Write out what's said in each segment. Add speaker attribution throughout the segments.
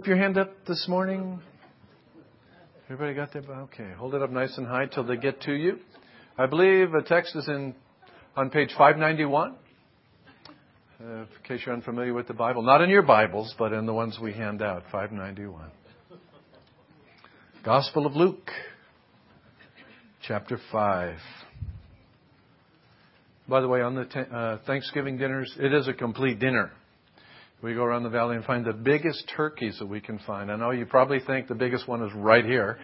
Speaker 1: Your hand up this morning. Everybody got their... Okay, hold it up nice and high till they get to you. I believe the text is on page 591. In case you're unfamiliar with the Bible. Not in your Bibles, but in the ones we hand out. 591. Gospel of Luke, chapter 5. By the way, on the Thanksgiving dinners, it is a complete dinner. We go around the valley and find the biggest turkeys that we can find. I know you probably think the biggest one is right here,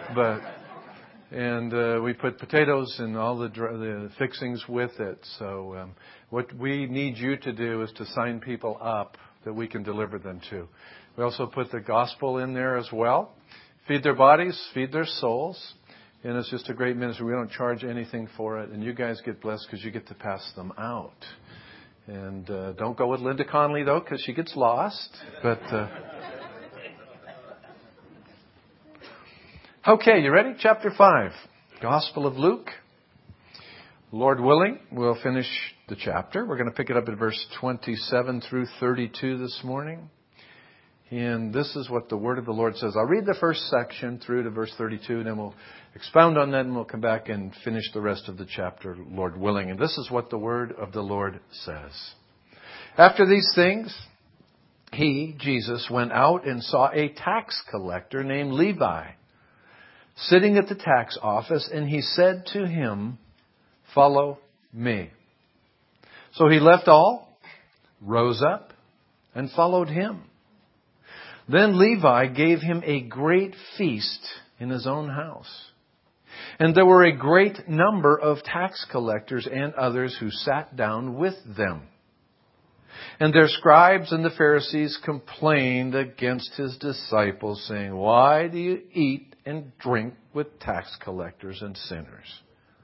Speaker 1: and we put potatoes and all the fixings with it. So what we need you to do is to sign people up that we can deliver them to. We also put the gospel in there as well. Feed their bodies, feed their souls. And it's just a great ministry. We don't charge anything for it. And you guys get blessed because you get to pass them out. And don't go with Linda Conley, though, because she gets lost. But okay, you ready? Chapter 5, Gospel of Luke. Lord willing, we'll finish the chapter. We're going to pick it up at verse 27 through 32 this morning. And this is what the word of the Lord says. I'll read the first section through to verse 32, and then we'll expound on that, and we'll come back and finish the rest of the chapter, Lord willing. And this is what the word of the Lord says. After these things, he, Jesus, went out and saw a tax collector named Levi sitting at the tax office, and he said to him, "Follow me." So he left all, rose up, and followed him. Then Levi gave him a great feast in his own house. And there were a great number of tax collectors and others who sat down with them. And their scribes and the Pharisees complained against his disciples, saying, "Why do you eat and drink with tax collectors and sinners?"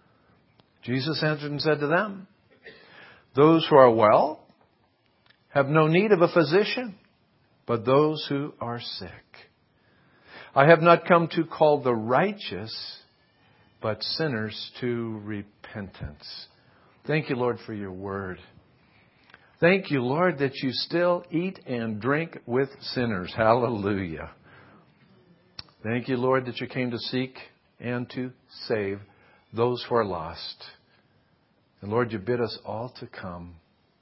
Speaker 1: Jesus answered and said to them, "Those who are well have no need of a physician, but those who are sick. I have not come to call the righteous, but sinners to repentance." Thank you, Lord, for your word. Thank you, Lord, that you still eat and drink with sinners. Hallelujah. Thank you, Lord, that you came to seek and to save those who are lost. And Lord, you bid us all to come.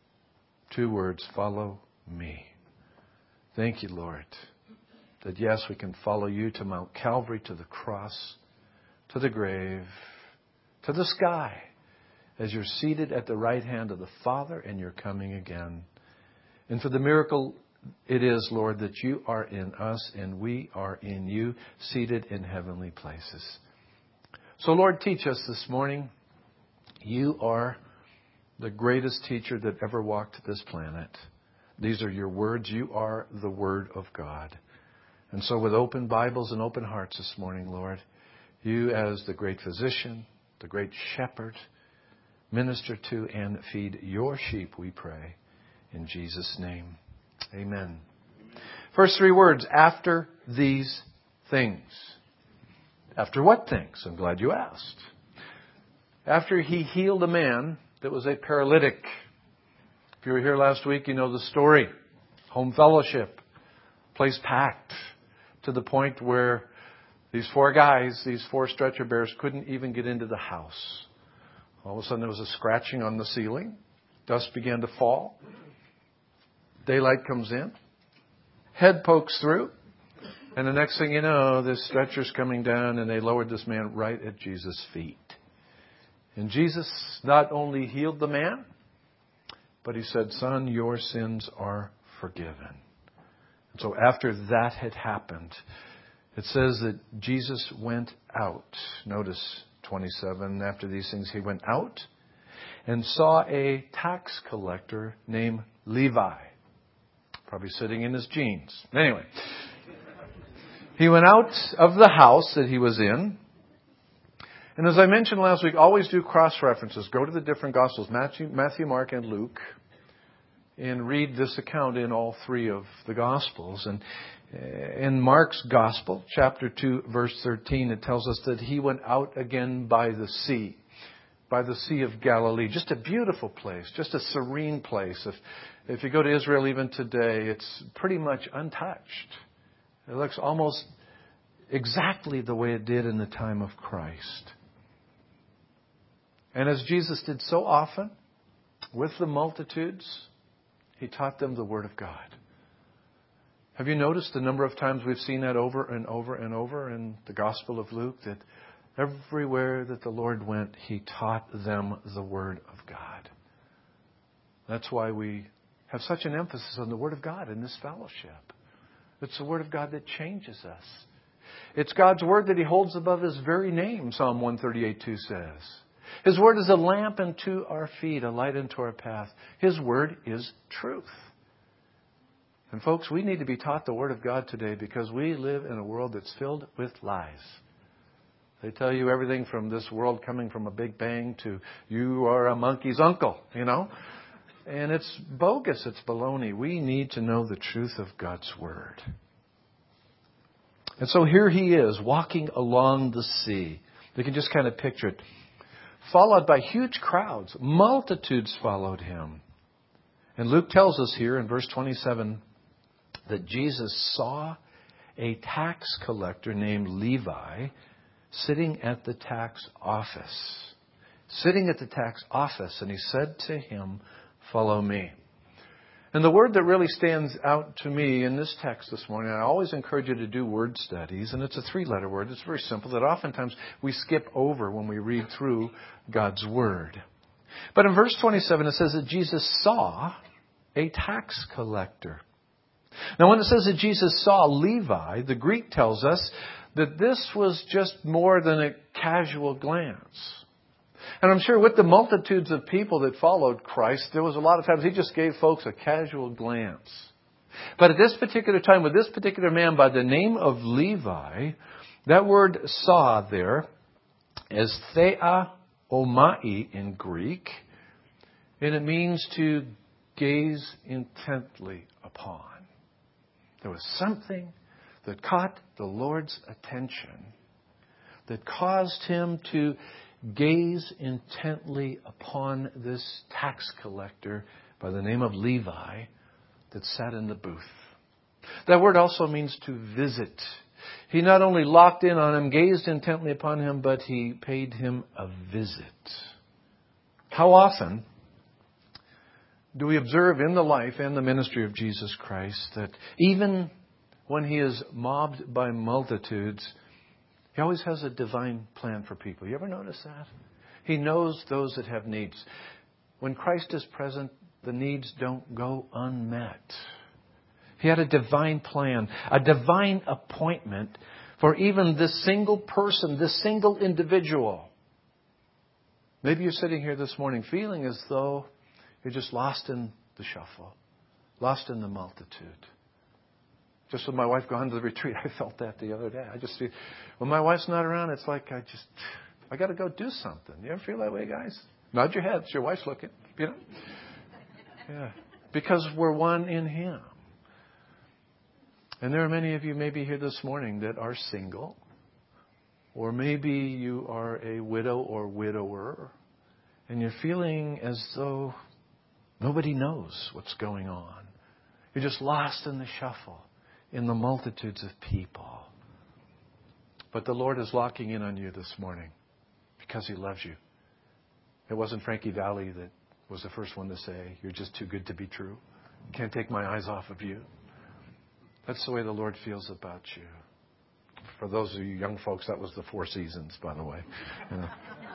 Speaker 1: 2 words, follow me. Thank you, Lord, that yes, we can follow you to Mount Calvary, to the cross, to the grave, to the sky, as you're seated at the right hand of the Father and you're coming again. And for the miracle it is, Lord, that you are in us and we are in you, seated in heavenly places. So, Lord, teach us this morning. You are the greatest teacher that ever walked this planet. These are your words. You are the Word of God. And so with open Bibles and open hearts this morning, Lord, you as the great physician, the great shepherd, minister to and feed your sheep, we pray. In Jesus' name, amen. First 3 words, after these things. After what things? I'm glad you asked. After he healed a man that was a paralytic. If you were here last week, you know the story. Home fellowship. Place packed to the point where these 4 guys, these 4 stretcher bearers, couldn't even get into the house. All of a sudden there was a scratching on the ceiling. Dust began to fall. Daylight comes in. Head pokes through. And the next thing you know, this stretcher's coming down and they lowered this man right at Jesus' feet. And Jesus not only healed the man, but he said, "Son, your sins are forgiven." And so after that had happened, it says that Jesus went out. Notice 27. After these things, he went out and saw a tax collector named Levi. Probably sitting in his jeans. Anyway, he went out of the house that he was in. And as I mentioned last week, always do cross-references. Go to the different Gospels, Matthew, Mark, and Luke, and read this account in all 3 of the Gospels. And in Mark's Gospel, chapter 2, verse 13, it tells us that he went out again by the Sea of Galilee. Just a beautiful place, just a serene place. If you go to Israel even today, it's pretty much untouched. It looks almost exactly the way it did in the time of Christ. And as Jesus did so often with the multitudes, He taught them the Word of God. Have you noticed the number of times we've seen that over and over and over in the Gospel of Luke, that everywhere that the Lord went, He taught them the Word of God. That's why we have such an emphasis on the Word of God in this fellowship. It's the Word of God that changes us. It's God's Word that He holds above His very name, Psalm 138:2 says. His Word is a lamp unto our feet, a light unto our path. His Word is truth. And folks, we need to be taught the Word of God today because we live in a world that's filled with lies. They tell you everything from this world coming from a big bang to you are a monkey's uncle, And it's bogus. It's baloney. We need to know the truth of God's Word. And so here He is walking along the sea. You can just kind of picture it. Followed by huge crowds. Multitudes followed Him. And Luke tells us here in verse 27 that Jesus saw a tax collector named Levi sitting at the tax office. Sitting at the tax office. And He said to him, "Follow me." And the word that really stands out to me in this text this morning, I always encourage you to do word studies, and it's a 3-letter word. It's very simple that oftentimes we skip over when we read through God's Word. But in verse 27 it says that Jesus saw a tax collector. Now when it says that Jesus saw Levi, the Greek tells us that this was just more than a casual glance. And I'm sure with the multitudes of people that followed Christ, there was a lot of times He just gave folks a casual glance. But at this particular time, with this particular man by the name of Levi, that word saw there is thea omai in Greek, and it means to gaze intently upon. There was something that caught the Lord's attention that caused Him to gaze intently upon this tax collector by the name of Levi that sat in the booth. That word also means to visit. He not only locked in on him, gazed intently upon him, but he paid him a visit. How often do we observe in the life and the ministry of Jesus Christ that even when He is mobbed by multitudes, He always has a divine plan for people. You ever notice that? He knows those that have needs. When Christ is present, the needs don't go unmet. He had a divine plan, a divine appointment for even this single person, this single individual. Maybe you're sitting here this morning feeling as though you're just lost in the shuffle, lost in the multitude. Just with my wife going to the retreat, I felt that the other day. I just feel, when my wife's not around, it's like I got to go do something. You ever feel that way, guys? Nod your heads. Your wife's looking. Yeah. Because we're one in Him. And there are many of you maybe here this morning that are single. Or maybe you are a widow or widower. And you're feeling as though nobody knows what's going on. You're just lost in the shuffle, in the multitudes of people. But the Lord is locking in on you this morning because He loves you. It wasn't Frankie Valli that was the first one to say, "You're just too good to be true. Can't take my eyes off of you." That's the way the Lord feels about you. For those of you young folks, that was the Four Seasons, by the way. Yeah.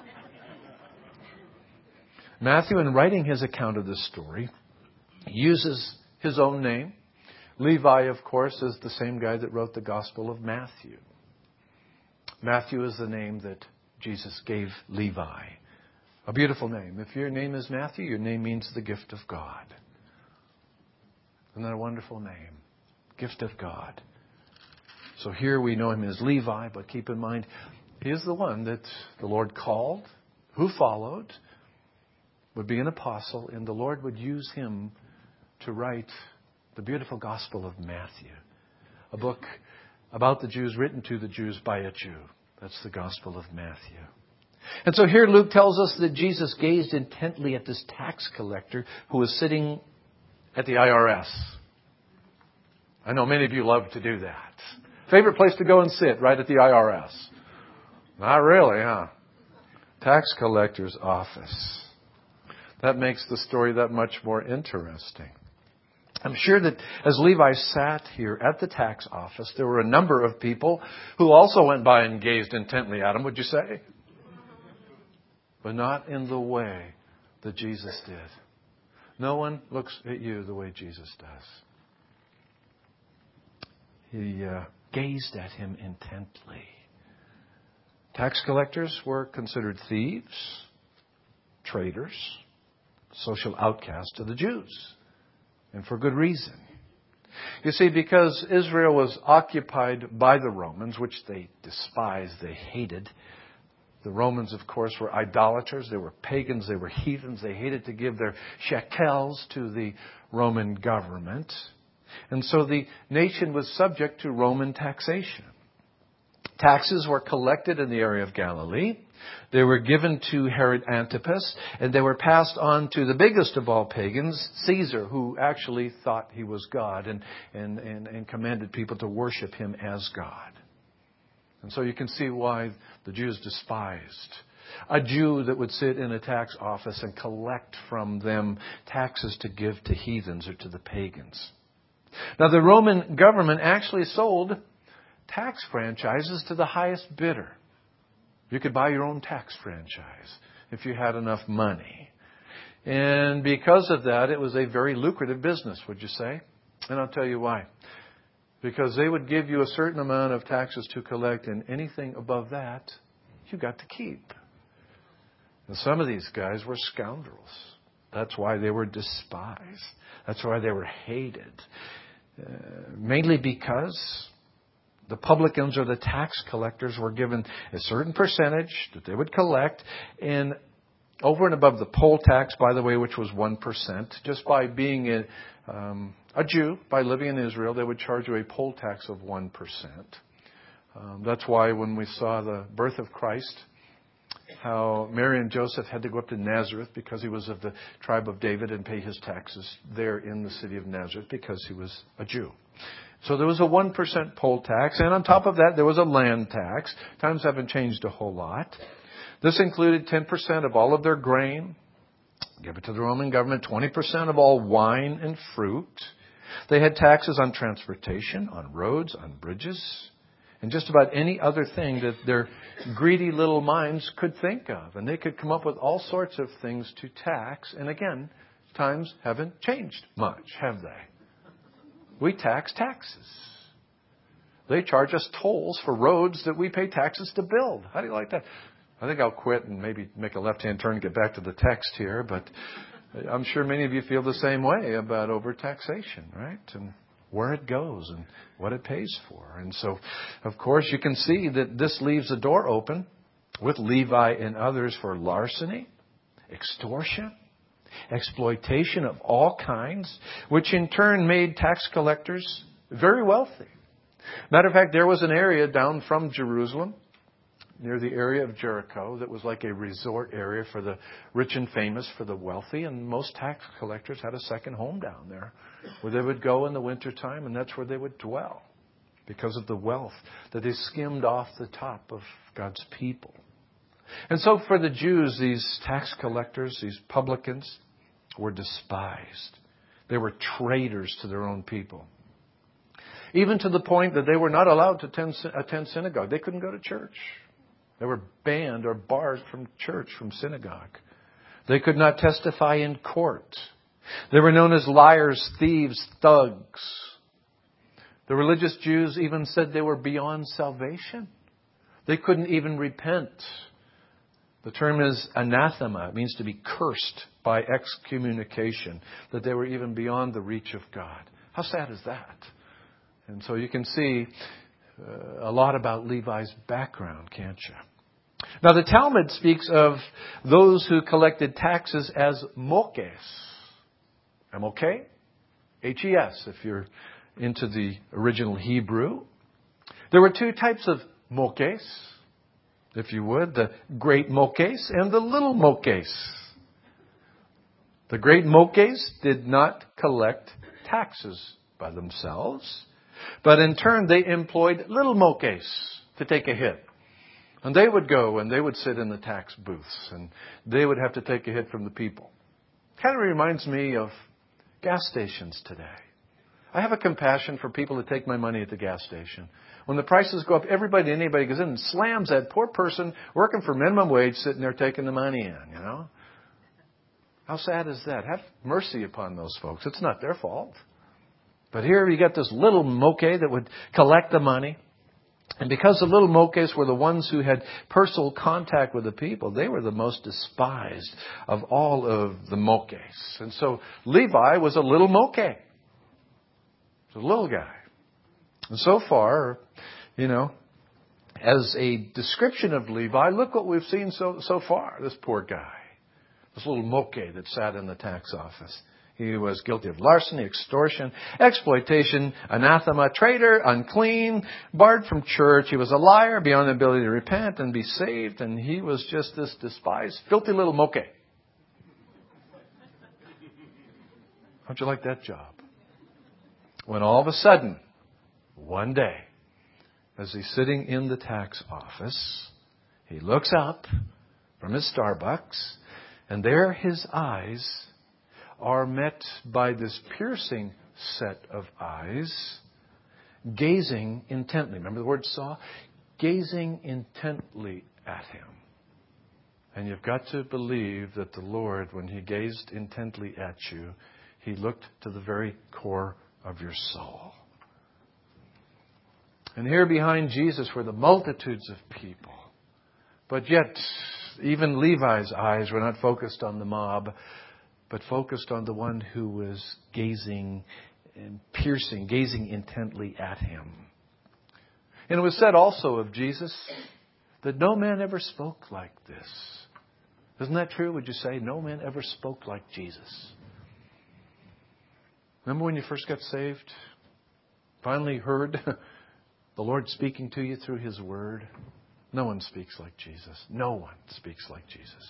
Speaker 1: Matthew, in writing his account of this story, uses his own name. Levi, of course, is the same guy that wrote the Gospel of Matthew. Matthew is the name that Jesus gave Levi. A beautiful name. If your name is Matthew, your name means the gift of God. Isn't that a wonderful name? Gift of God. So here we know him as Levi, but keep in mind, he is the one that the Lord called, who followed, would be an apostle, and the Lord would use him to write the beautiful Gospel of Matthew, a book about the Jews, written to the Jews by a Jew. That's the Gospel of Matthew. And so here Luke tells us that Jesus gazed intently at this tax collector who was sitting at the IRS. I know many of you love to do that. Favorite place to go and sit, right at the IRS? Not really, huh? Tax collector's office. That makes the story that much more interesting. I'm sure that as Levi sat here at the tax office, there were a number of people who also went by and gazed intently at him, would you say? But not in the way that Jesus did. No one looks at you the way Jesus does. He gazed at him intently. Tax collectors were considered thieves, traitors, social outcasts to the Jews. And for good reason. You see, because Israel was occupied by the Romans, which they despised, they hated. The Romans, of course, were idolaters. They were pagans. They were heathens. They hated to give their shekels to the Roman government. And so the nation was subject to Roman taxation. Taxes were collected in the area of Galilee. They were given to Herod Antipas, and they were passed on to the biggest of all pagans, Caesar, who actually thought he was God and commanded people to worship him as God. And so you can see why the Jews despised a Jew that would sit in a tax office and collect from them taxes to give to heathens or to the pagans. Now, the Roman government actually sold tax franchises to the highest bidder. You could buy your own tax franchise if you had enough money. And because of that, it was a very lucrative business, would you say? And I'll tell you why. Because they would give you a certain amount of taxes to collect, and anything above that, you got to keep. And some of these guys were scoundrels. That's why they were despised. That's why they were hated. Mainly because the publicans or the tax collectors were given a certain percentage that they would collect, and over and above the poll tax, by the way, which was 1%, just by being a Jew, by living in Israel, they would charge you a poll tax of 1%. That's why when we saw the birth of Christ, how Mary and Joseph had to go up to Nazareth because he was of the tribe of David and pay his taxes there in the city of Nazareth because he was a Jew. So there was a 1% poll tax, and on top of that, there was a land tax. Times haven't changed a whole lot. This included 10% of all of their grain. Give it to the Roman government, 20% of all wine and fruit. They had taxes on transportation, on roads, on bridges, and just about any other thing that their greedy little minds could think of. And they could come up with all sorts of things to tax. And again, times haven't changed much, have they? We tax taxes. They charge us tolls for roads that we pay taxes to build. How do you like that? I think I'll quit and maybe make a left-hand turn and get back to the text here. But I'm sure many of you feel the same way about overtaxation, right? And where it goes and what it pays for. And so, of course, you can see that this leaves a door open with Levi and others for larceny, extortion, exploitation of all kinds, which in turn made tax collectors very wealthy. Matter of fact, there was an area down from Jerusalem, near the area of Jericho, that was like a resort area for the rich and famous, for the wealthy, and most tax collectors had a second home down there where they would go in the wintertime, and that's where they would dwell because of the wealth that they skimmed off the top of God's people. And so for the Jews, these tax collectors, these publicans, were despised. They were traitors to their own people. Even to the point that they were not allowed to attend synagogue. They couldn't go to church. They were banned or barred from church, from synagogue. They could not testify in court. They were known as liars, thieves, thugs. The religious Jews even said they were beyond salvation. They couldn't even repent. The term is anathema. It means to be cursed by excommunication, that they were even beyond the reach of God. How sad is that? And so you can see a lot about Levi's background, can't you? Now the Talmud speaks of those who collected taxes as mokes. M-O-K? H-E-S, if you're into the original Hebrew. There were two types of mokes, if you would, the great mokes and the little mokes. The great mokes did not collect taxes by themselves. But in turn, they employed little mokes to take a hit. And they would go and they would sit in the tax booths and they would have to take a hit from the people. Kind of reminds me of gas stations today. I have a compassion for people that take my money at the gas station. When the prices go up, anybody goes in and slams that poor person working for minimum wage sitting there taking the money in, you know. How sad is that? Have mercy upon those folks. It's not their fault. But here you got this little moke that would collect the money. And because the little mokes were the ones who had personal contact with the people, they were the most despised of all of the mokes. And so Levi was a little moke. He was a little guy. And so far, you know, as a description of Levi, look what we've seen so far. This poor guy. This little moke that sat in the tax office. He was guilty of larceny, extortion, exploitation, anathema, traitor, unclean, barred from church. He was a liar beyond the ability to repent and be saved. And he was just this despised, filthy little moke. How'd you like that job? When all of a sudden, one day, as he's sitting in the tax office, he looks up from his Starbucks, and there his eyes are met by this piercing set of eyes, gazing intently. Remember the word saw? Gazing intently at him. And you've got to believe that the Lord, when He gazed intently at you, He looked to the very core of your soul. And here behind Jesus were the multitudes of people. But yet, even Levi's eyes were not focused on the mob, but focused on the one who was gazing and piercing, gazing intently at him. And it was said also of Jesus that no man ever spoke like this. Isn't that true? Would you say no man ever spoke like Jesus? Remember when you first got saved? Finally heard the Lord speaking to you through His Word? No one speaks like Jesus. No one speaks like Jesus.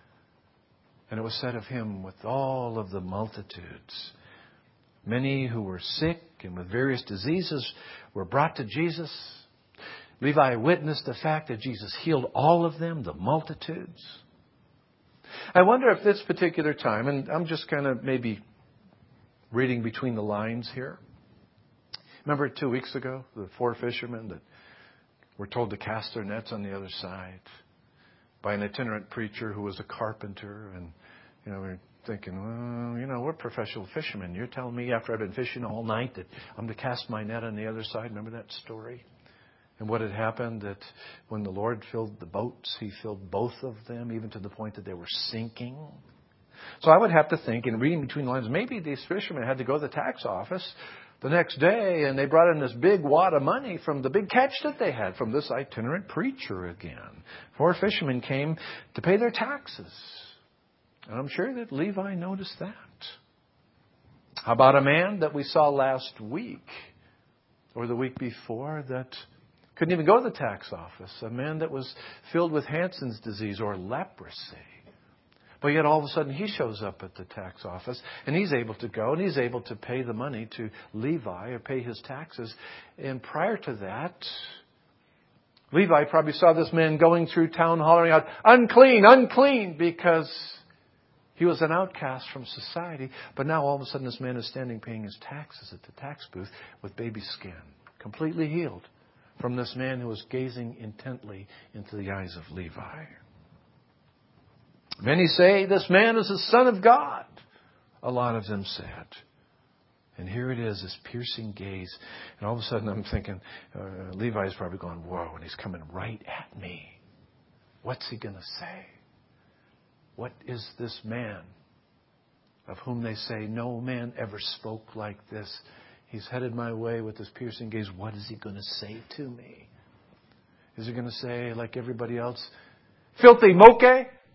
Speaker 1: And it was said of Him with all of the multitudes. Many who were sick and with various diseases were brought to Jesus. Levi witnessed the fact that Jesus healed all of them, the multitudes. I wonder if this particular time, and I'm just kind of maybe reading between the lines here. Remember 2 weeks ago, the 4 fishermen that were told to cast their nets on the other side by an itinerant preacher who was a carpenter. And, you know, we're thinking, well, you know, we're professional fishermen. You're telling me after I've been fishing all night that I'm to cast my net on the other side? Remember that story? And what had happened, that when the Lord filled the boats, He filled both of them, even to the point that they were sinking. So I would have to think, in reading between the lines, maybe these fishermen had to go to the tax office the next day, and they brought in this big wad of money from the big catch that they had from this itinerant preacher again. 4 fishermen came to pay their taxes. And I'm sure that Levi noticed that. How about a man that we saw last week, or the week before, that couldn't even go to the tax office? A man that was filled with Hansen's disease or leprosy. But yet all of a sudden he shows up at the tax office and he's able to go and he's able to pay the money to Levi or pay his taxes. And prior to that, Levi probably saw this man going through town hollering out, "Unclean, unclean," because he was an outcast from society. But now all of a sudden this man is standing paying his taxes at the tax booth with baby skin, completely healed from this man who was gazing intently into the eyes of Levi. Many say this man is the Son of God. A lot of them said. And here it is, this piercing gaze. And all of a sudden I'm thinking, Levi's probably going, whoa, and he's coming right at me. What's he going to say? What is this man of whom they say no man ever spoke like this? He's headed my way with this piercing gaze. What is he going to say to me? Is he going to say, like everybody else, "Filthy moke"?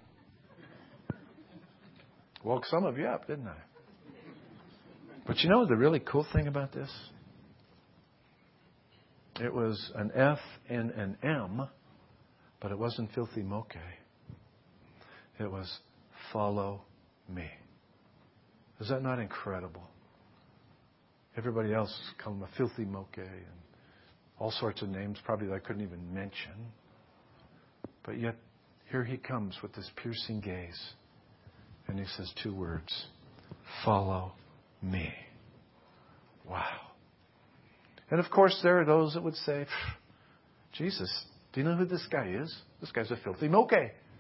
Speaker 1: Woke some of you up, didn't I? But you know the really cool thing about this? It was an F and an M, but it wasn't filthy moke. It was follow me. Is that not incredible? Everybody else called him a filthy moke and all sorts of names probably that I couldn't even mention. But yet, here he comes with this piercing gaze. And he says 2 words. Follow me. Wow. And of course, there are those that would say, Jesus, do you know who this guy is? This guy's a filthy moke.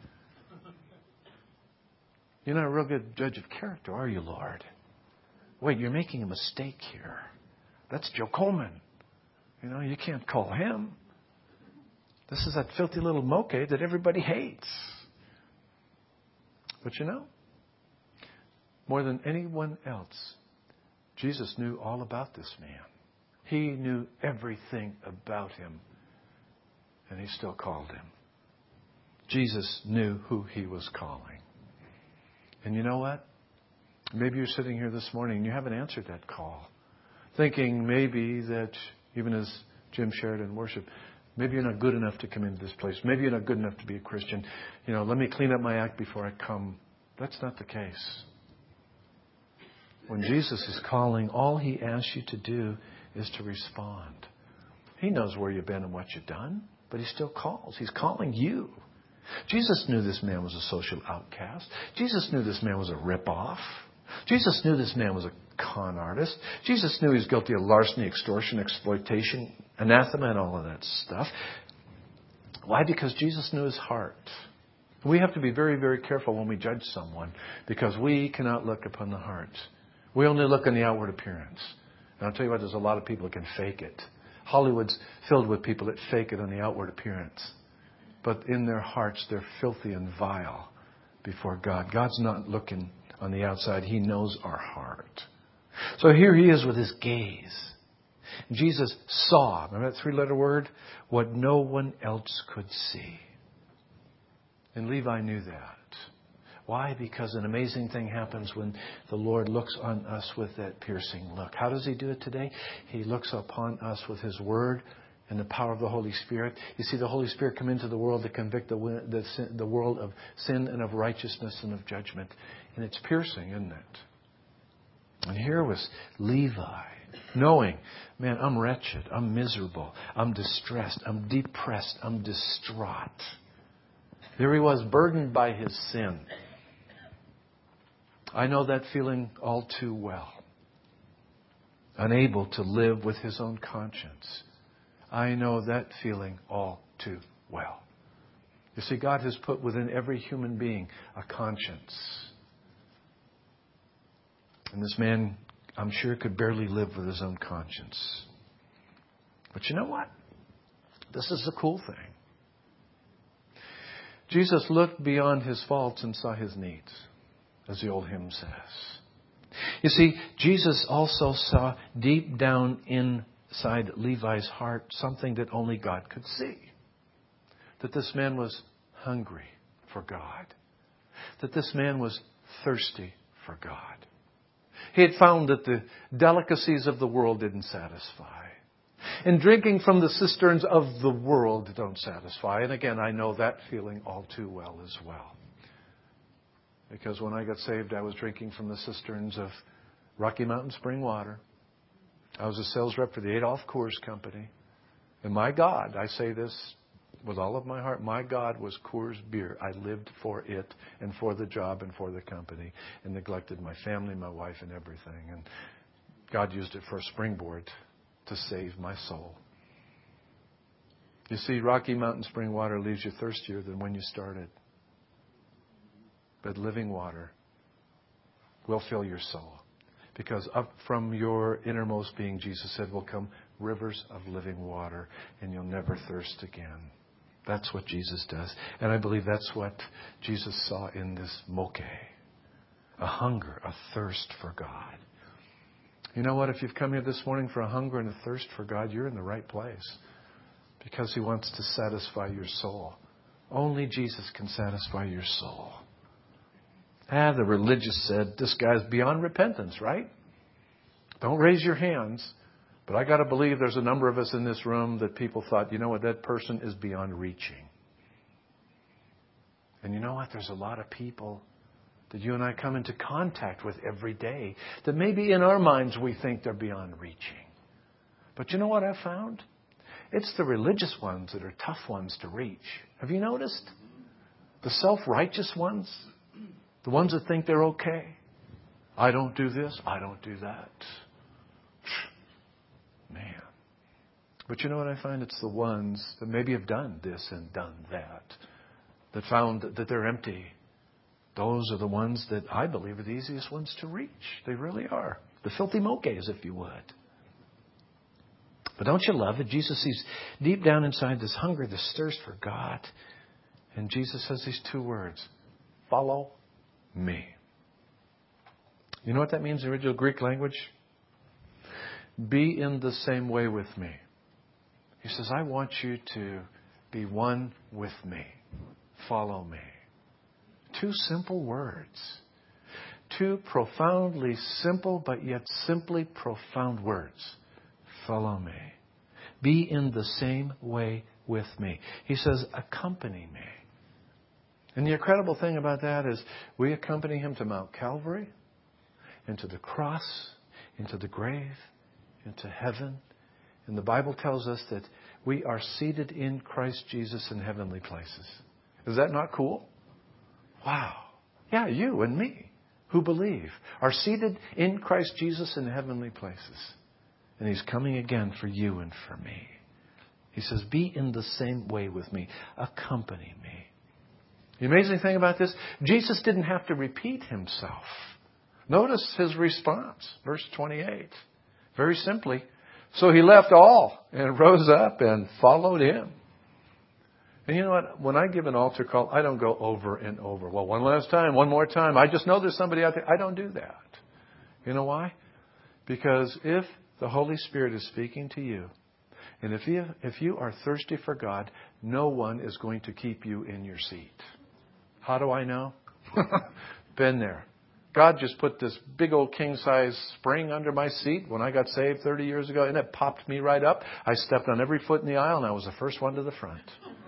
Speaker 1: You're not a real good judge of character, are you, Lord? Wait, you're making a mistake here. That's Joe Coleman. You know, you can't call him. This is that filthy little moke that everybody hates. But you know, more than anyone else, Jesus knew all about this man. He knew everything about him. And he still called him. Jesus knew who he was calling. And you know what? Maybe you're sitting here this morning and you haven't answered that call. Thinking maybe that, even as Jim shared in worship, maybe you're not good enough to come into this place. Maybe you're not good enough to be a Christian. You know, let me clean up my act before I come. That's not the case. When Jesus is calling, all he asks you to do is to respond. He knows where you've been and what you've done, but he still calls. He's calling you. Jesus knew this man was a social outcast. Jesus knew this man was a rip-off. Jesus knew this man was a con artist. Jesus knew he was guilty of larceny, extortion, exploitation, anathema, and all of that stuff. Why? Because Jesus knew his heart. We have to be very, very careful when we judge someone because we cannot look upon the heart. We only look on the outward appearance. And I'll tell you what, there's a lot of people that can fake it. Hollywood's filled with people that fake it on the outward appearance. But in their hearts, they're filthy and vile before God. God's not looking on the outside. He knows our heart. So here he is with his gaze. Jesus saw, remember that 3-letter word? What no one else could see. And Levi knew that. Why? Because an amazing thing happens when the Lord looks on us with that piercing look. How does he do it today? He looks upon us with his word and the power of the Holy Spirit. You see, the Holy Spirit come into the world to convict the world of sin and of righteousness and of judgment. And it's piercing, isn't it? And here was Levi, knowing, man, I'm wretched, I'm miserable, I'm distressed, I'm depressed, I'm distraught. There he was, burdened by his sin. I know that feeling all too well. Unable to live with his own conscience. I know that feeling all too well. You see, God has put within every human being a conscience. And this man, I'm sure, could barely live with his own conscience. But you know what? This is the cool thing. Jesus looked beyond his faults and saw his needs, as the old hymn says. You see, Jesus also saw deep down inside Levi's heart something that only God could see. That this man was hungry for God. That this man was thirsty for God. He had found that the delicacies of the world didn't satisfy. And drinking from the cisterns of the world don't satisfy. And again, I know that feeling all too well as well. Because when I got saved, I was drinking from the cisterns of Rocky Mountain Spring Water. I was a sales rep for the Adolph Coors Company. And my God, I say this with all of my heart, my God was Coors beer. I lived for it and for the job and for the company and neglected my family, my wife, and everything. And God used it for a springboard to save my soul. You see, Rocky Mountain Spring Water leaves you thirstier than when you started. But living water will fill your soul. Because up from your innermost being, Jesus said, will come rivers of living water, and you'll never thirst again. That's what Jesus does. And I believe that's what Jesus saw in this moke. A hunger, a thirst for God. You know what? If you've come here this morning for a hunger and a thirst for God, you're in the right place. Because He wants to satisfy your soul. Only Jesus can satisfy your soul. The religious said, this guy's beyond repentance, right? Don't raise your hands. But I got to believe there's a number of us in this room that people thought, you know what, that person is beyond reaching. And you know what? There's a lot of people that you and I come into contact with every day, that maybe in our minds we think they're beyond reaching. But you know what I've found? It's the religious ones that are tough ones to reach. Have you noticed? The self-righteous ones, the ones that think they're okay. I don't do this, I don't do that. Man. But you know what I find? It's the ones that maybe have done this and done that found that they're empty. Those are the ones that I believe are the easiest ones to reach. They really are. The filthy mokays, if you would. But don't you love it? Jesus sees deep down inside this hunger, this thirst for God. And Jesus says these two words, follow me. You know what that means in the original Greek language? Be in the same way with me. He says, I want you to be one with me. Follow me. Two simple words. Two profoundly simple but yet simply profound words. Follow me. Be in the same way with me. He says, accompany me. And the incredible thing about that is we accompany Him to Mount Calvary, into the cross, into the grave, into heaven. And the Bible tells us that we are seated in Christ Jesus in heavenly places. Is that not cool? Wow. Yeah, you and me who believe are seated in Christ Jesus in heavenly places. And He's coming again for you and for me. He says, be in the same way with me. Accompany me. The amazing thing about this, Jesus didn't have to repeat Himself. Notice His response, verse 28. Very simply, so He left all and rose up and followed Him. And you know what? When I give an altar call, I don't go over and over. Well, one last time, one more time. I just know there's somebody out there. I don't do that. You know why? Because if the Holy Spirit is speaking to you, and if you are thirsty for God, no one is going to keep you in your seat. How do I know? Been there. God just put this big old king-size spring under my seat when I got saved 30 years ago, and it popped me right up. I stepped on every foot in the aisle, and I was the first one to the front.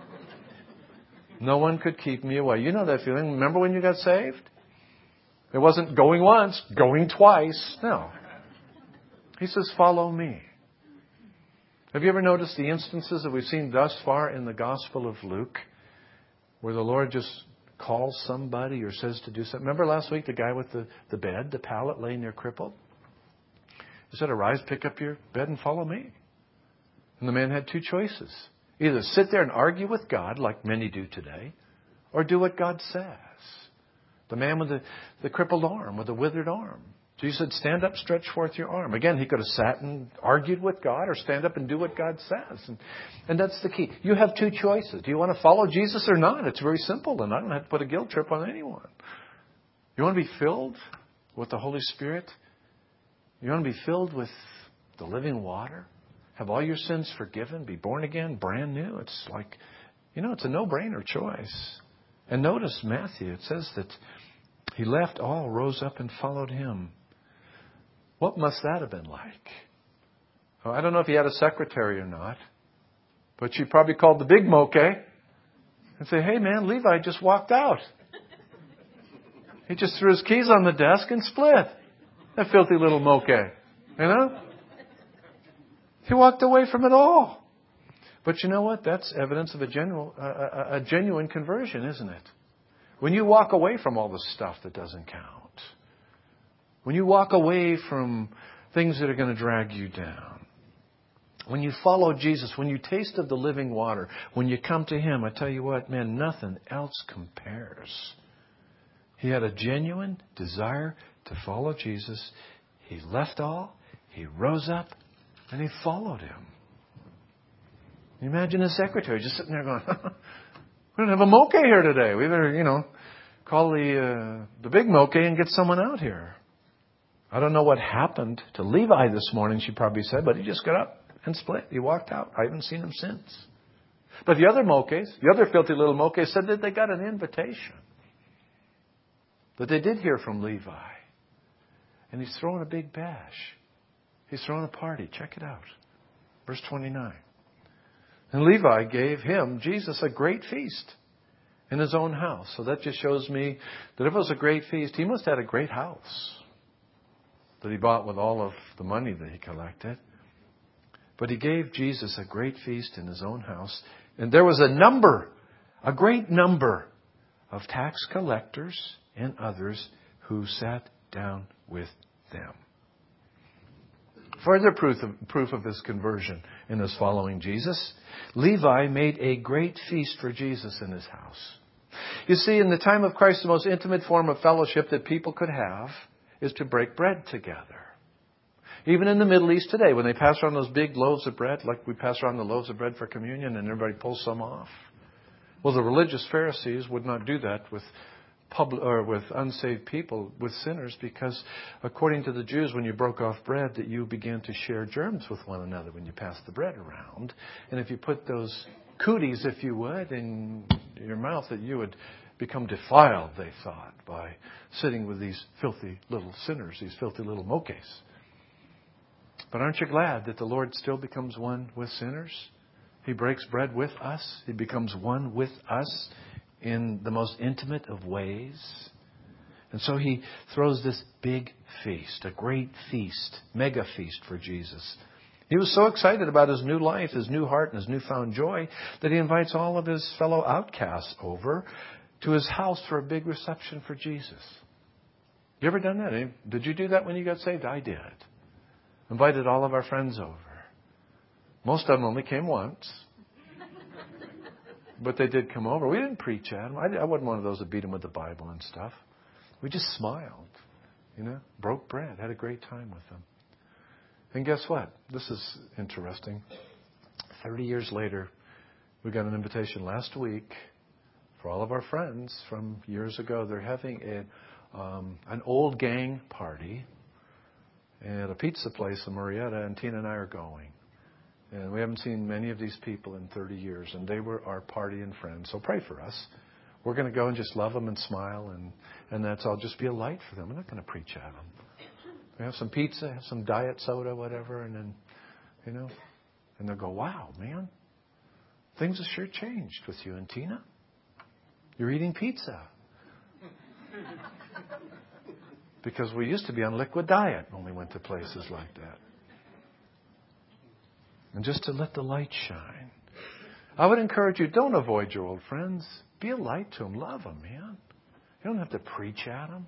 Speaker 1: No one could keep me away. You know that feeling. Remember when you got saved? It wasn't going once, going twice. No. He says, follow me. Have you ever noticed the instances that we've seen thus far in the Gospel of Luke where the Lord just calls somebody or says to do something? Remember last week the guy with the bed, the pallet laying there crippled? He said, arise, pick up your bed and follow me. And the man had two choices. Either sit there and argue with God like many do today, or do what God says. The man with the crippled arm, with the withered arm. Jesus said, stand up, stretch forth your arm. Again, he could have sat and argued with God or stand up and do what God says. And that's the key. You have two choices. Do you want to follow Jesus or not? It's very simple, and I don't have to put a guilt trip on anyone. You want to be filled with the Holy Spirit? You want to be filled with the living water? Have all your sins forgiven? Be born again, brand new? It's like, it's a no-brainer choice. And notice Matthew, it says that he left all, rose up and followed Him. What must that have been like? Well, I don't know if he had a secretary or not, but she probably called the big moke and say, hey man, Levi just walked out. He just threw his keys on the desk and split. That filthy little moke. He walked away from it all. But you know what? That's evidence of a genuine conversion, isn't it? When you walk away from all the stuff that doesn't count. When you walk away from things that are going to drag you down. When you follow Jesus, when you taste of the living water, when you come to Him, I tell you what, man, nothing else compares. He had a genuine desire to follow Jesus. He left all, he rose up, and he followed Him. Imagine his secretary just sitting there going, we don't have a moke here today. We better, call the big moke and get someone out here. I don't know what happened to Levi this morning, she probably said, but he just got up and split. He walked out. I haven't seen him since. But the other mokes, the other filthy little mokes, said that they got an invitation. That they did hear from Levi. And he's throwing a big bash. He's throwing a party. Check it out. Verse 29. And Levi gave him, Jesus, a great feast. in his own house. So that just shows me that if it was a great feast, he must have had a great house that he bought with all of the money that he collected. But he gave Jesus a great feast in his own house. And there was a great number of tax collectors and others who sat down with them. Further proof of his conversion in his following Jesus, Levi made a great feast for Jesus in his house. You see, in the time of Christ, the most intimate form of fellowship that people could have is to break bread together. Even in the Middle East today, when they pass around those big loaves of bread, like we pass around the loaves of bread for communion and everybody pulls some off. Well, the religious Pharisees would not do that with unsaved people, with sinners, because according to the Jews, when you broke off bread, that you began to share germs with one another when you passed the bread around. And if you put those cooties, if you would, in your mouth, that you would become defiled, they thought, by sitting with these filthy little sinners, these filthy little mokes. But aren't you glad that the Lord still becomes one with sinners? He breaks bread with us. He becomes one with us in the most intimate of ways. And so he throws this big feast, a great feast, mega feast for Jesus. He was so excited about his new life, his new heart, and his newfound joy that he invites all of his fellow outcasts over to his house for a big reception for Jesus. You ever done that? Did you do that when you got saved? I did. Invited all of our friends over. Most of them only came once. But they did come over. We didn't preach at them. I wasn't one of those that beat them with the Bible and stuff. We just smiled, broke bread, had a great time with them. And guess what? This is interesting. 30 years later, we got an invitation last week for all of our friends from years ago. They're having an old gang party at a pizza place in Marietta, and Tina and I are going. And we haven't seen many of these people in 30 years, and they were our party and friends. So pray for us. We're going to go and just love them and smile, and that's all. Just be a light for them. We're not going to preach at them. We have some pizza, have some diet soda, whatever, and then, and they'll go, wow, man, things have sure changed with you and Tina. You're eating pizza. Because we used to be on liquid diet when we went to places like that. And just to let the light shine. I would encourage you, don't avoid your old friends. Be a light to them. Love them, man. You don't have to preach at them.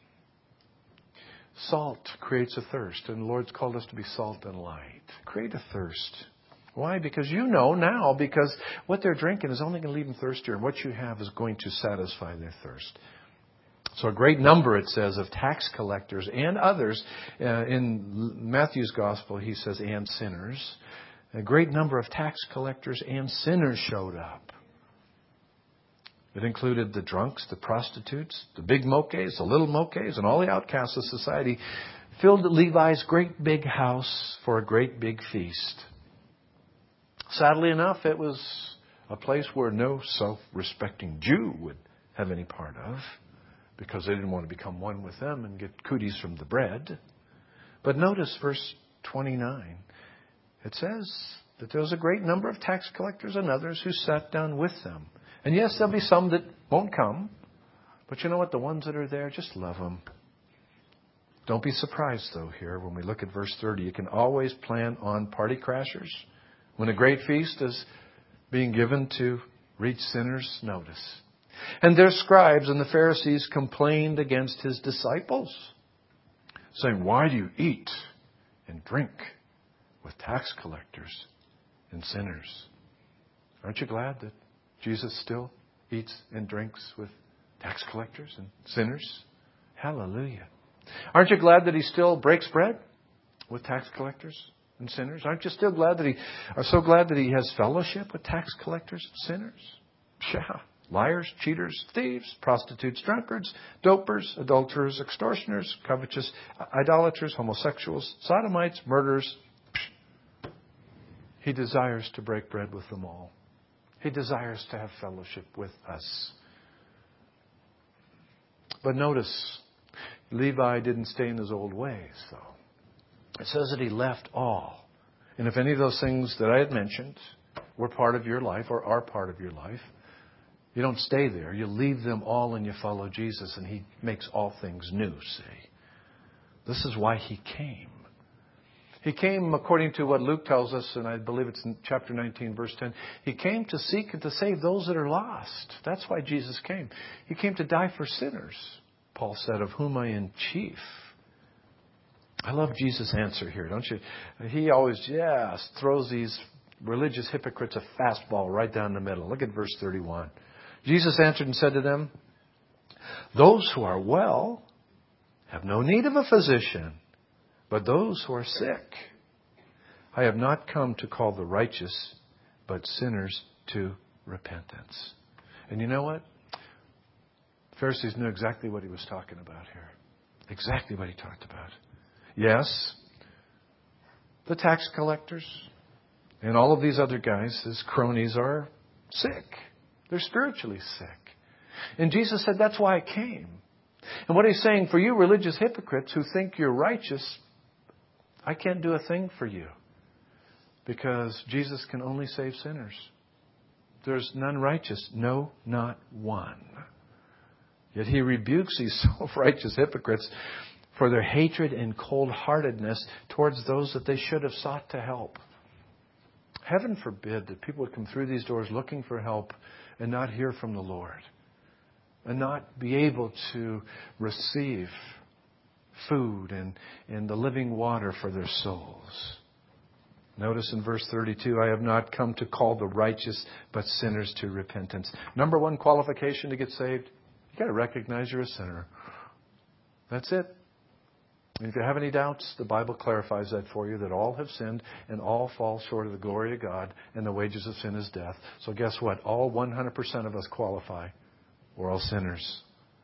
Speaker 1: Salt creates a thirst, and the Lord's called us to be salt and light. Create a thirst. Why? Because you know now, because what they're drinking is only going to leave them thirstier, and what you have is going to satisfy their thirst. So a great number, it says, of tax collectors and others. In Matthew's Gospel, he says, and sinners. A great number of tax collectors and sinners showed up. It included the drunks, the prostitutes, the big mokes, the little mokes, and all the outcasts of society filled Levi's great big house for a great big feast. Sadly enough, it was a place where no self-respecting Jew would have any part of, because they didn't want to become one with them and get cooties from the bread. But notice verse 29. It says that there was a great number of tax collectors and others who sat down with them. And yes, there'll be some that won't come. But you know what? The ones that are there, just love them. Don't be surprised, though, here when we look at verse 30. You can always plan on party crashers. When a great feast is being given to reach sinners, notice. And their scribes and the Pharisees complained against his disciples, saying, why do you eat and drink with tax collectors and sinners? Aren't you glad that Jesus still eats and drinks with tax collectors and sinners? Hallelujah. Aren't you glad that he still breaks bread with tax collectors and sinners? Aren't you still glad that so glad that he has fellowship with tax collectors and sinners? Yeah. Liars, cheaters, thieves, prostitutes, drunkards, dopers, adulterers, extortioners, covetous, idolaters, homosexuals, sodomites, murderers. He desires to break bread with them all. He desires to have fellowship with us. But notice, Levi didn't stay in his old ways, though. It says that he left all. And if any of those things that I had mentioned were part of your life or are part of your life, You don't stay there. You leave them all and you follow Jesus, and He makes all things new, see. This is why He came. He came, according to what Luke tells us, and I believe it's in chapter 19, verse 10. He came to seek and to save those that are lost. That's why Jesus came. He came to die for sinners, Paul said, of whom I am chief. I love Jesus' answer here, don't you? He always, throws these religious hypocrites a fastball right down the middle. Look at verse 31. Jesus answered and said to them, those who are well have no need of a physician, but those who are sick. I have not come to call the righteous, but sinners to repentance. And you know what? The Pharisees knew exactly what He was talking about here. Exactly what He talked about. Yes, the tax collectors and all of these other guys, His cronies, are sick. They're spiritually sick. And Jesus said, that's why I came. And what He's saying, for you religious hypocrites who think you're righteous, I can't do a thing for you. Because Jesus can only save sinners. There's none righteous. No, not one. Yet He rebukes these self-righteous hypocrites for their hatred and cold-heartedness towards those that they should have sought to help. Heaven forbid that people would come through these doors looking for help and not hear from the Lord. And not be able to receive food and the living water for their souls. Notice in verse 32, I have not come to call the righteous, but sinners to repentance. Number one qualification to get saved, you've got to recognize you're a sinner. That's it. And if you have any doubts, the Bible clarifies that for you, that all have sinned and all fall short of the glory of God, and the wages of sin is death. So guess what? All 100% of us qualify. We're all sinners.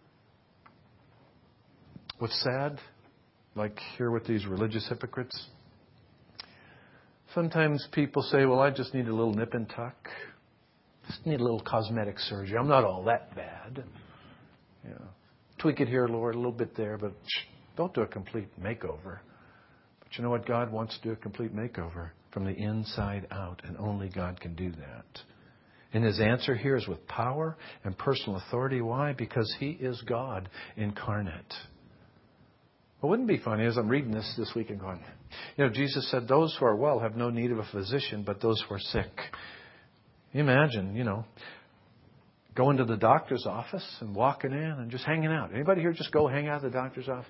Speaker 1: What's sad, like here with these religious hypocrites, sometimes people say, well, I just need a little nip and tuck. Just need a little cosmetic surgery. I'm not all that bad. Tweak it here, Lord, a little bit there, but don't do a complete makeover. But you know what? God wants to do a complete makeover from the inside out, and only God can do that. And His answer here is with power and personal authority. Why? Because He is God incarnate. It wouldn't be funny as I'm reading this week and going, Jesus said, those who are well have no need of a physician, but those who are sick. Imagine, going to the doctor's office and walking in and just hanging out. Anybody here just go hang out at the doctor's office?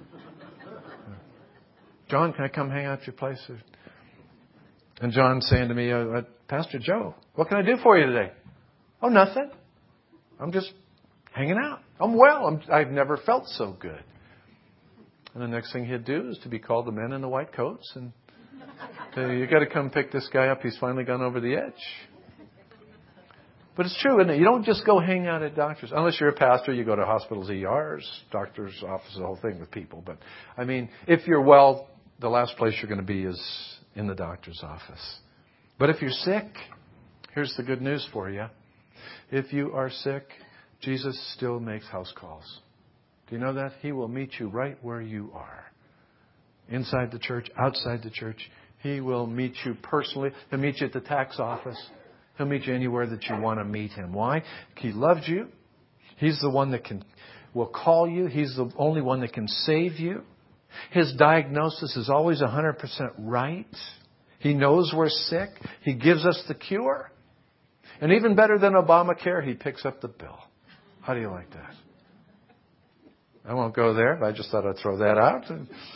Speaker 1: John, can I come hang out at your place? And John's saying to me, Pastor Joe, what can I do for you today? Oh, nothing. I'm just hanging out. I'm well. I've never felt so good. And the next thing he'd do is to be called the men in the white coats and you got to come pick this guy up. He's finally gone over the edge. But it's true, isn't it? You don't just go hang out at doctors. Unless you're a pastor, you go to hospitals, ERs, doctor's offices, the whole thing with people. But, if you're well, the last place you're going to be is in the doctor's office. But if you're sick, here's the good news for you. If you are sick, Jesus still makes house calls. Do you know that? He will meet you right where you are. Inside the church, outside the church. He will meet you personally. He'll meet you at the tax office. He'll meet you anywhere that you want to meet Him. Why? He loves you. He's the one that will call you. He's the only one that can save you. His diagnosis is always 100% right. He knows we're sick. He gives us the cure. And even better than Obamacare, He picks up the bill. How do you like that? I won't go there, but I just thought I'd throw that out.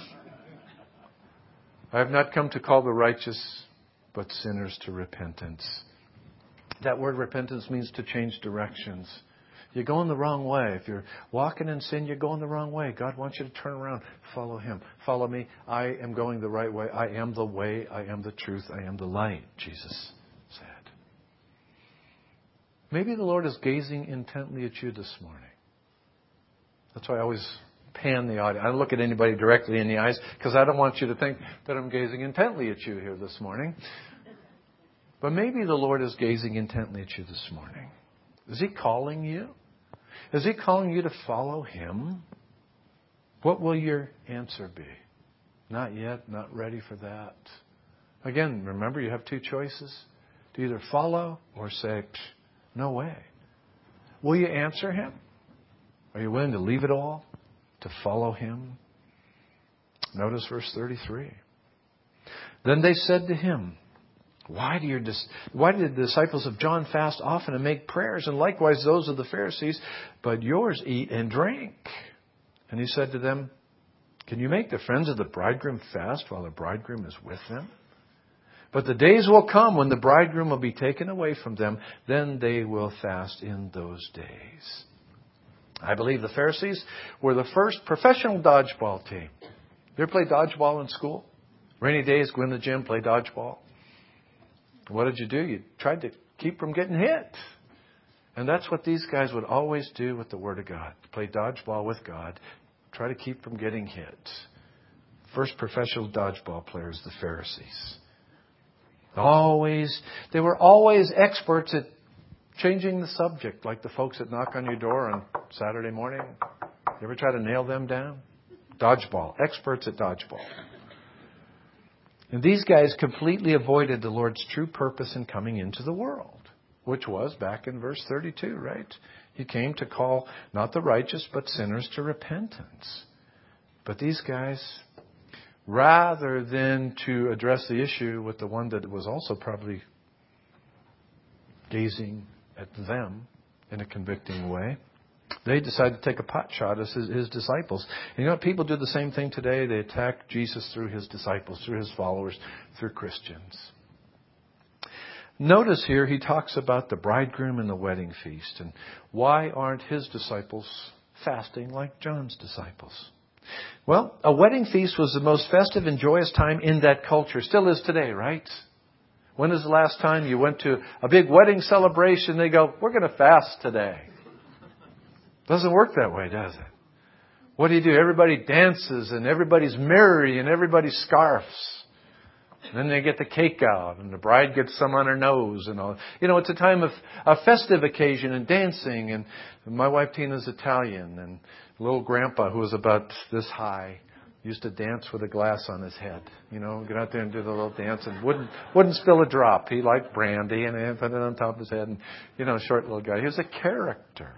Speaker 1: I have not come to call the righteous, but sinners to repentance. That word repentance means to change directions. You're going the wrong way. If you're walking in sin, you're going the wrong way. God wants you to turn around. Follow Him. Follow me. I am going the right way. I am the way. I am the truth. I am the light, Jesus said. Maybe the Lord is gazing intently at you this morning. That's why I always pan the audience. I don't look at anybody directly in the eyes because I don't want you to think that I'm gazing intently at you here this morning. But maybe the Lord is gazing intently at you this morning. Is He calling you? Is He calling you to follow Him? What will your answer be? Not yet, not ready for that. Again, remember you have two choices. To either follow or say, no way. Will you answer Him? Are you willing to leave it all to follow Him? Notice verse 33. Then they said to Him, Why did the disciples of John fast often and make prayers, and likewise those of the Pharisees, but yours eat and drink? And He said to them, Can you make the friends of the bridegroom fast while the bridegroom is with them? But the days will come when the bridegroom will be taken away from them. Then they will fast in those days. I believe the Pharisees were the first professional dodgeball team. You ever play dodgeball in school? Rainy days, go in the gym, play dodgeball. What did you do? You tried to keep from getting hit. And that's what these guys would always do with the Word of God. Play dodgeball with God. Try to keep from getting hit. First professional dodgeball players, the Pharisees. They were always experts at changing the subject, like the folks that knock on your door on Saturday morning. You ever try to nail them down? Dodgeball. Experts at dodgeball. And these guys completely avoided the Lord's true purpose in coming into the world, which was back in verse 32, right? He came to call not the righteous, but sinners to repentance. But these guys, rather than to address the issue with the one that was also probably gazing at them in a convicting way, they decided to take a pot shot at his disciples. And you know what? People do the same thing today. They attack Jesus through His disciples, through His followers, through Christians. Notice here He talks about the bridegroom and the wedding feast. And why aren't His disciples fasting like John's disciples? Well, a wedding feast was the most festive and joyous time in that culture. Still is today, right? When is the last time you went to a big wedding celebration? They go, we're going to fast today. Doesn't work that way, does it? What do? Everybody dances and everybody's merry and everybody scarfs. And then they get the cake out and the bride gets some on her nose and all. You know, it's a time of a festive occasion and dancing. And my wife Tina's Italian, and little grandpa, who was about this high, used to dance with a glass on his head. You know, get out there and do the little dance and wouldn't spill a drop. He liked brandy and he put it on top of his head. And, you know, short little guy. He was a character.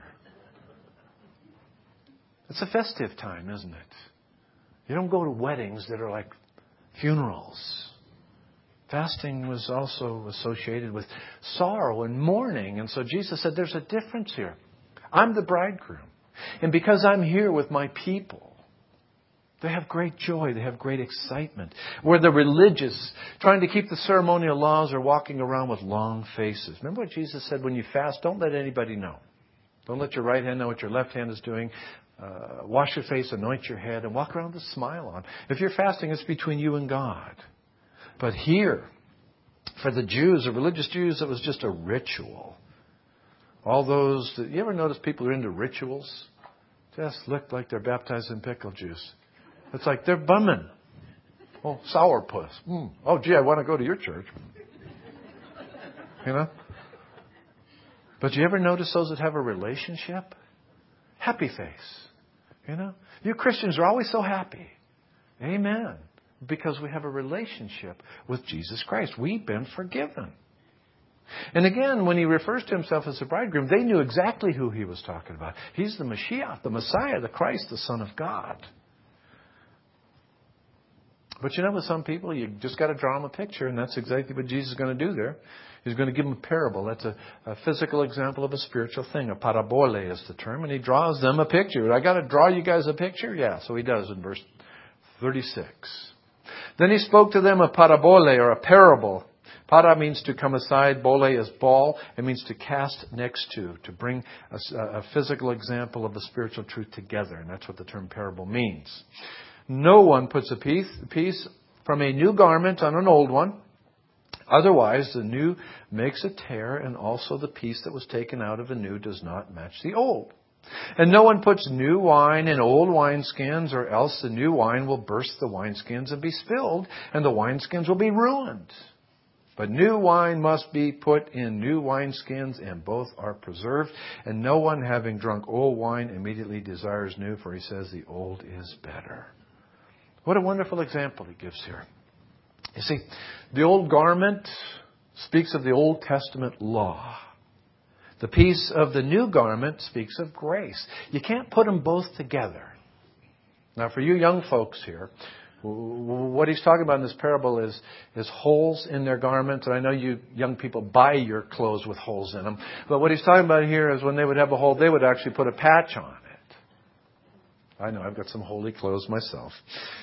Speaker 1: It's a festive time, isn't it? You don't go to weddings that are like funerals. Fasting was also associated with sorrow and mourning. And so Jesus said, there's a difference here. I'm the bridegroom. And because I'm here with my people, they have great joy. They have great excitement. Where the religious, trying to keep the ceremonial laws, are walking around with long faces. Remember what Jesus said, when you fast, don't let anybody know. Don't let your right hand know what your left hand is doing. Wash your face, anoint your head, and walk around with a smile on. If you're fasting, it's between you and God. But here, for the Jews, the religious Jews, it was just a ritual. All those, you ever notice people who are into rituals? Just look like they're baptized in pickle juice. It's like they're bumming. Oh, sourpuss. Oh, gee, I want to go to your church. You know? But you ever notice those that have a relationship? Happy face. You know? You Christians are always so happy. Amen. Because we have a relationship with Jesus Christ. We've been forgiven. And again, when He refers to Himself as the bridegroom, they knew exactly who He was talking about. He's the Mashiach, the Messiah, the Christ, the Son of God. But you know, with some people, you just got to draw them a picture, and that's exactly what Jesus is going to do there. He's going to give them a parable. That's a physical example of a spiritual thing. A parabole is the term, and He draws them a picture. I got to draw you guys a picture? Yeah, so He does in verse 36. Then He spoke to them a parabole, or a parable. Para means to come aside. Bole is ball. It means to cast next to bring a physical example of the spiritual truth together. And that's what the term parable means. No one puts a piece from a new garment on an old one. Otherwise, the new makes a tear, and also the piece that was taken out of the new does not match the old. And no one puts new wine in old wineskins, or else the new wine will burst the wineskins and be spilled, and the wineskins will be ruined. But new wine must be put in new wineskins, and both are preserved. And no one, having drunk old wine, immediately desires new, for he says the old is better. What a wonderful example He gives here. You see, the old garment speaks of the Old Testament law. The piece of the new garment speaks of grace. You can't put them both together. Now, for you young folks here, what he's talking about in this parable is holes in their garments. And I know you young people buy your clothes with holes in them. But what he's talking about here is when they would have a hole, they would actually put a patch on it. I know, I've got some holy clothes myself.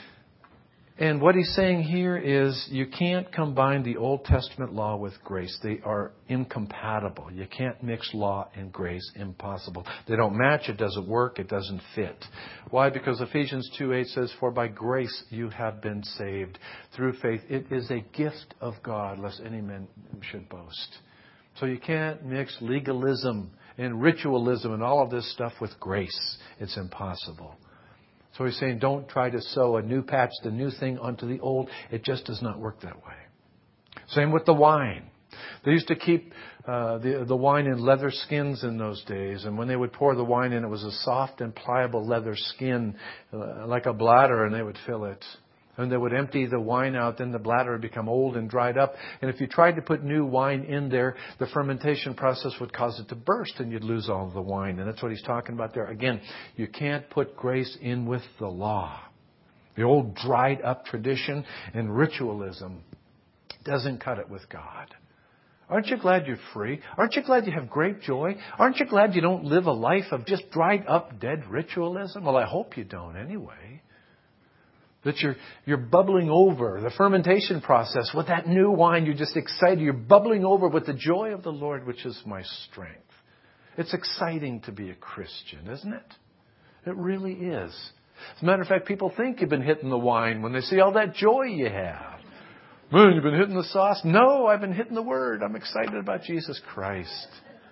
Speaker 1: And what he's saying here is you can't combine the Old Testament law with grace. They are incompatible. You can't mix law and grace. Impossible. They don't match. It doesn't work. It doesn't fit. Why? Because Ephesians 2:8 says, "For by grace you have been saved through faith. It is a gift of God, lest any man should boast." So you can't mix legalism and ritualism and all of this stuff with grace. It's impossible. So he's saying, don't try to sew a new patch, the new thing, onto the old. It just does not work that way. Same with the wine. They used to keep the wine in leather skins in those days. And when they would pour the wine in, it was a soft and pliable leather skin, like a bladder, and they would fill it. And they would empty the wine out, then the bladder would become old and dried up. And if you tried to put new wine in there, the fermentation process would cause it to burst and you'd lose all of the wine. And that's what he's talking about there. Again, you can't put grace in with the law. The old dried up tradition and ritualism doesn't cut it with God. Aren't you glad you're free? Aren't you glad you have great joy? Aren't you glad you don't live a life of just dried up dead ritualism? Well, I hope you don't anyway. That you're bubbling over, the fermentation process, with that new wine, you're just excited. You're bubbling over with the joy of the Lord, which is my strength. It's exciting to be a Christian, isn't it? It really is. As a matter of fact, people think you've been hitting the wine when they see all that joy you have. Man, you've been hitting the sauce. No, I've been hitting the Word. I'm excited about Jesus Christ.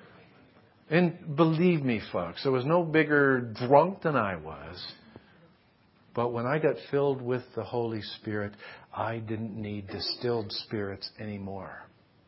Speaker 1: And believe me, folks, there was no bigger drunk than I was. But when I got filled with the Holy Spirit, I didn't need distilled spirits anymore.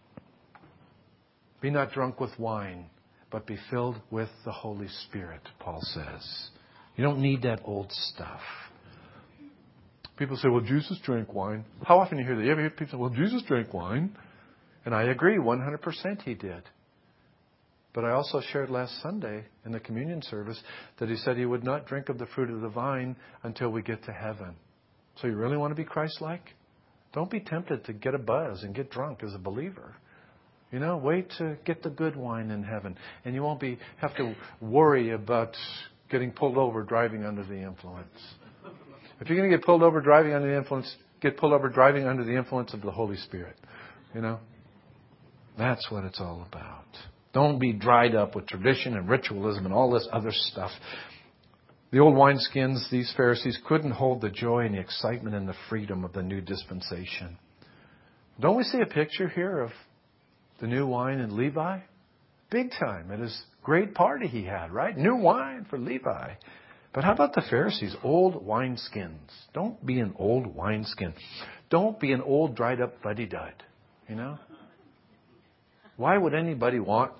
Speaker 1: Be not drunk with wine, but be filled with the Holy Spirit, Paul says. You don't need that old stuff. People say, well, Jesus drank wine. How often do you hear that? You ever hear people say, well, Jesus drank wine? And I agree, 100% he did. But I also shared last Sunday in the communion service that he said he would not drink of the fruit of the vine until we get to heaven. So you really want to be Christ-like? Don't be tempted to get a buzz and get drunk as a believer. You know, wait to get the good wine in heaven. And you won't have to worry about getting pulled over driving under the influence. If you're going to get pulled over driving under the influence, get pulled over driving under the influence of the Holy Spirit. You know? That's what it's all about. Don't be dried up with tradition and ritualism and all this other stuff. The old wineskins, these Pharisees, couldn't hold the joy and the excitement and the freedom of the new dispensation. Don't we see a picture here of the new wine in Levi? Big time. At his great party he had, right? New wine for Levi. But how about the Pharisees? Old wineskins. Don't be an old wineskin. Don't be an old dried up fuddy-dud. You know? Why would anybody want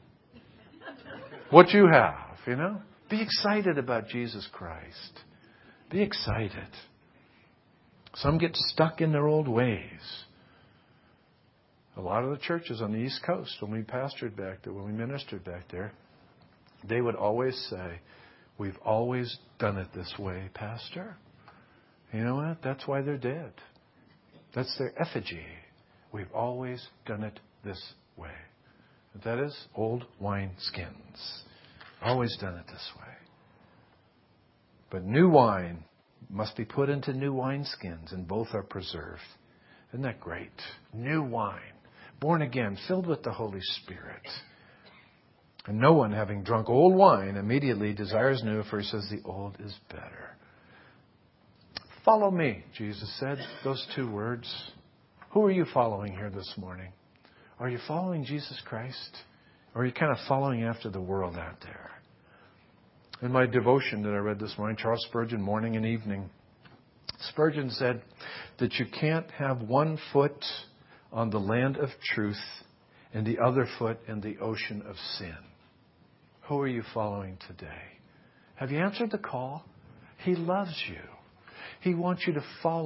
Speaker 1: what you have, you know? Be excited about Jesus Christ. Be excited. Some get stuck in their old ways. A lot of the churches on the East Coast, when we pastored back there, when we ministered back there, they would always say, we've always done it this way, Pastor. You know what? That's why they're dead. That's their effigy. We've always done it this way. That is old wine skins. Always done it this way. But new wine must be put into new wine skins, and both are preserved. Isn't that great? New wine. Born again, filled with the Holy Spirit. And no one, having drunk old wine, immediately desires new, for he says the old is better. Follow me, Jesus said. Those two words. Who are you following here this morning? Are you following Jesus Christ? Or are you kind of following after the world out there? In my devotion that I read this morning, Charles Spurgeon, morning and evening, Spurgeon said that you can't have one foot on the land of truth and the other foot in the ocean of sin. Who are you following today? Have you answered the call? He loves you. He wants you to follow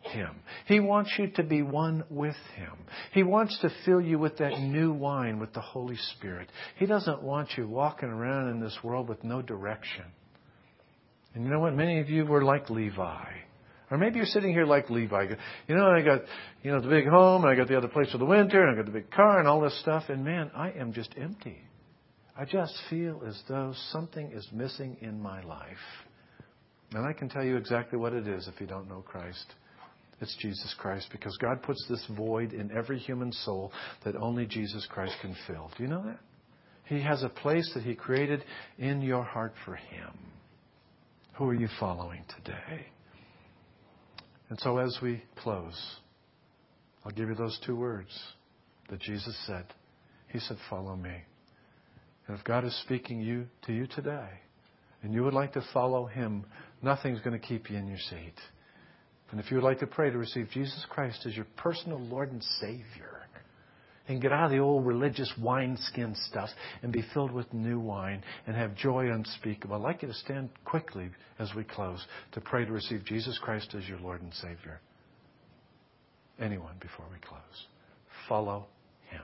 Speaker 1: Him. He wants you to be one with Him. He wants to fill you with that new wine, with the Holy Spirit. He doesn't want you walking around in this world with no direction. And you know what? Many of you were like Levi. Or maybe you're sitting here like Levi. I got, the big home, and I got the other place for the winter, and I got the big car and all this stuff. And man, I am just empty. I just feel as though something is missing in my life. And I can tell you exactly what it is if you don't know Christ. It's Jesus Christ, because God puts this void in every human soul that only Jesus Christ can fill. Do you know that? He has a place that He created in your heart for Him. Who are you following today? And so as we close, I'll give you those 2 words that Jesus said. He said, follow me. And if God is speaking to you today, and you would like to follow Him, nothing's going to keep you in your seat. And if you would like to pray to receive Jesus Christ as your personal Lord and Savior, and get out of the old religious wineskin stuff and be filled with new wine and have joy unspeakable, I'd like you to stand quickly as we close to pray to receive Jesus Christ as your Lord and Savior. Anyone before we close? Follow Him.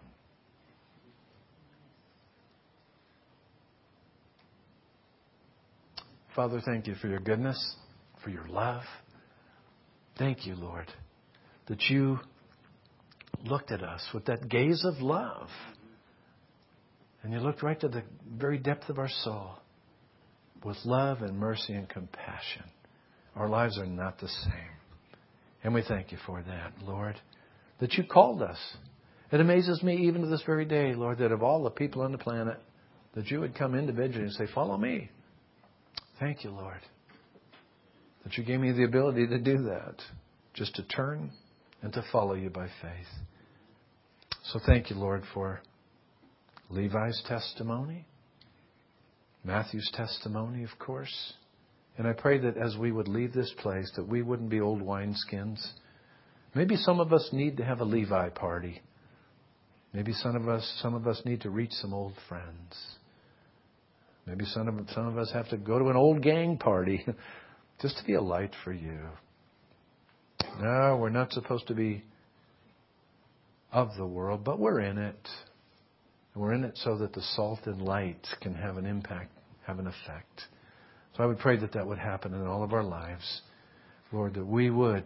Speaker 1: Father, thank you for your goodness, for your love. Thank you, Lord, that you looked at us with that gaze of love. And you looked right to the very depth of our soul with love and mercy and compassion. Our lives are not the same. And we thank you for that, Lord, that you called us. It amazes me even to this very day, Lord, that of all the people on the planet, that you would come individually and say, follow me. Thank you, Lord, that you gave me the ability to do that, just to turn and to follow you by faith. So thank you, Lord, for Levi's testimony, Matthew's testimony, of course. And I pray that as we would leave this place, that we wouldn't be old wineskins. Maybe some of us need to have a Levi party. Maybe some of us need to reach some old friends. Maybe some of us have to go to an old gang party just to be a light for you. No, we're not supposed to be of the world, but we're in it. We're in it so that the salt and light can have an impact, have an effect. So I would pray that that would happen in all of our lives. Lord, that we would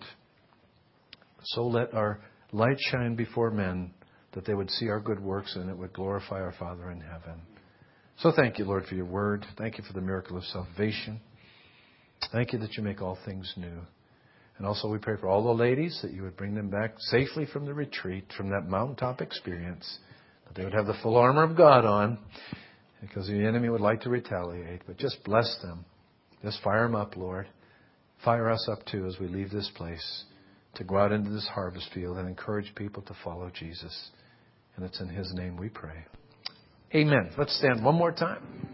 Speaker 1: so let our light shine before men that they would see our good works and it would glorify our Father in heaven. So thank you, Lord, for your word. Thank you for the miracle of salvation. Thank you that you make all things new. And also we pray for all the ladies that you would bring them back safely from the retreat, from that mountaintop experience, that they would have the full armor of God on, because the enemy would like to retaliate. But just bless them. Just fire them up, Lord. Fire us up too as we leave this place to go out into this harvest field and encourage people to follow Jesus. And it's in His name we pray. Amen. Let's stand one more time.